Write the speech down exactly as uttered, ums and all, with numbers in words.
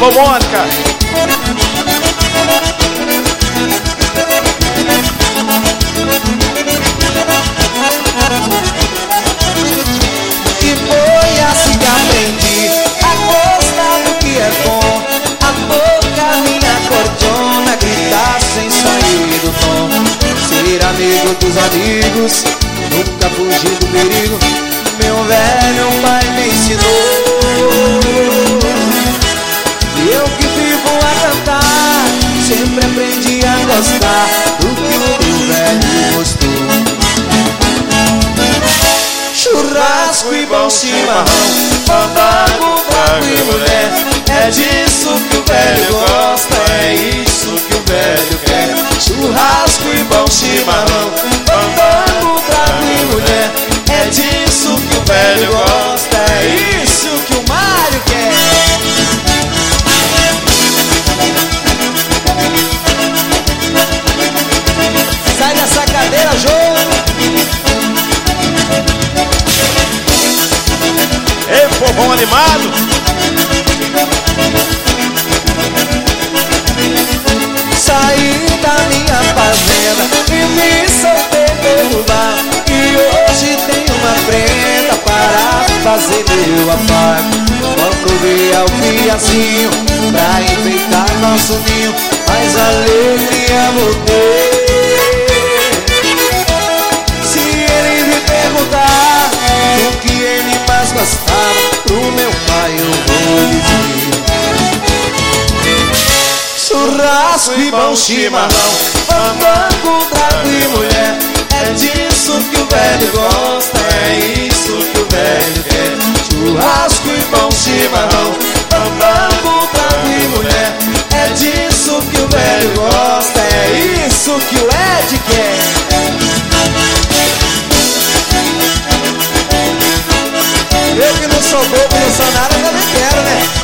Alô, Mônica. E foi assim que aprendi a gostar do que é bom. A boca minha cordiona, gritar sem sair do tom. Ser amigo dos amigos, nunca fugir do perigo. Meu velho pai me ensinou. E eu que vivo a cantar, sempre aprendi a gostar do que o meu velho gostou. Churrasco e bom chimarrão, fandango, trago e mulher. É disso que o velho gosta, é isso que o velho quer. Churrasco e bom chimarrão, fandango, trago e mulher. É disso que o velho gosta, é isso que o Mário quer. Sai dessa cadeira, Jô. Ei, povão animado. Saí da minha fazenda e me soltei pelo bar. E hoje tenho uma prenda para fazer meu afago. Quando vier o piazinho pra enfeitar nosso ninho, mais alegria vou ter. Se ele me perguntar o que ele mais gostava, pro meu pai eu vou dizer: churrasco e bom chimarrão, fandango, trago e mulher. É disso que o velho gosta, é isso que o velho quer. Churrasco e bom chimarrão, fandango, trago e mulher. É disso que o velho gosta, é isso que o Ed quer. Eu que não sou bobo, não sou nada, também quero, né?